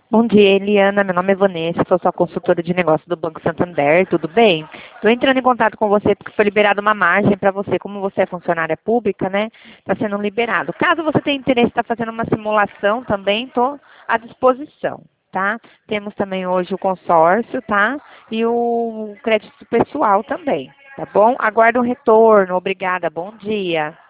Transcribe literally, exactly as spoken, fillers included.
Bom dia, Eliana. Meu nome é Vanessa, sou sua consultora de negócio do Banco Santander, tudo bem? Estou entrando em contato com você porque foi liberada uma margem para você, como você é funcionária pública, né? Está sendo liberado. Caso você tenha interesse em estar fazendo uma simulação também, estou à disposição, tá? Temos também hoje o consórcio, tá? E o crédito pessoal também, tá bom? Aguardo um retorno. Obrigada, bom dia.